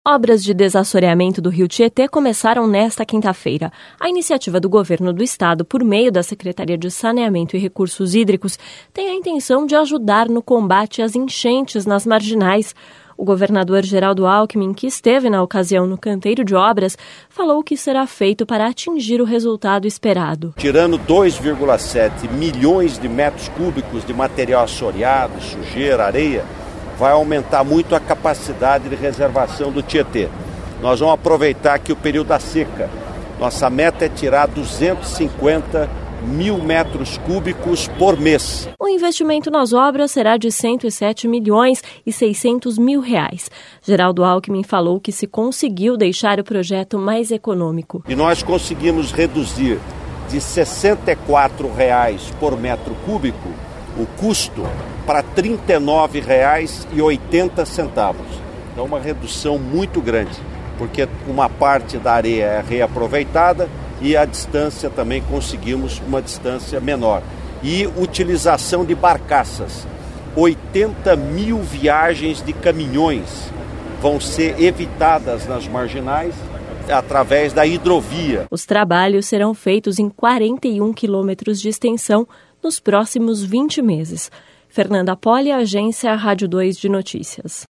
Obras de desassoreamento do rio Tietê começaram nesta quinta-feira. A iniciativa do governo do estado, por meio da Secretaria de Saneamento e Recursos Hídricos, tem a intenção de ajudar no combate às enchentes nas marginais. O governador Geraldo Alckmin, que esteve na ocasião no canteiro de obras, falou o que será feito para atingir o resultado esperado. Tirando 2,7 milhões de metros cúbicos de material assoreado, sujeira, areia, vai aumentar muito a capacidade de reservação do Tietê. Nós vamos aproveitar aqui o período da seca. Nossa meta é tirar 250 mil metros cúbicos por mês. O investimento nas obras será de 107 milhões e 600 mil reais. Geraldo Alckmin falou que se conseguiu deixar o projeto mais econômico. E nós conseguimos reduzir de R$ 64 por metro cúbico o custo para R$ 39,80. Então, uma redução muito grande, porque uma parte da areia é reaproveitada e a distância também conseguimos uma distância menor. E utilização de barcaças. 80 mil viagens de caminhões vão ser evitadas nas marginais através da hidrovia. Os trabalhos serão feitos em 41 quilômetros de extensão nos próximos 20 meses. Fernanda Poli, Agência Rádio 2 de Notícias.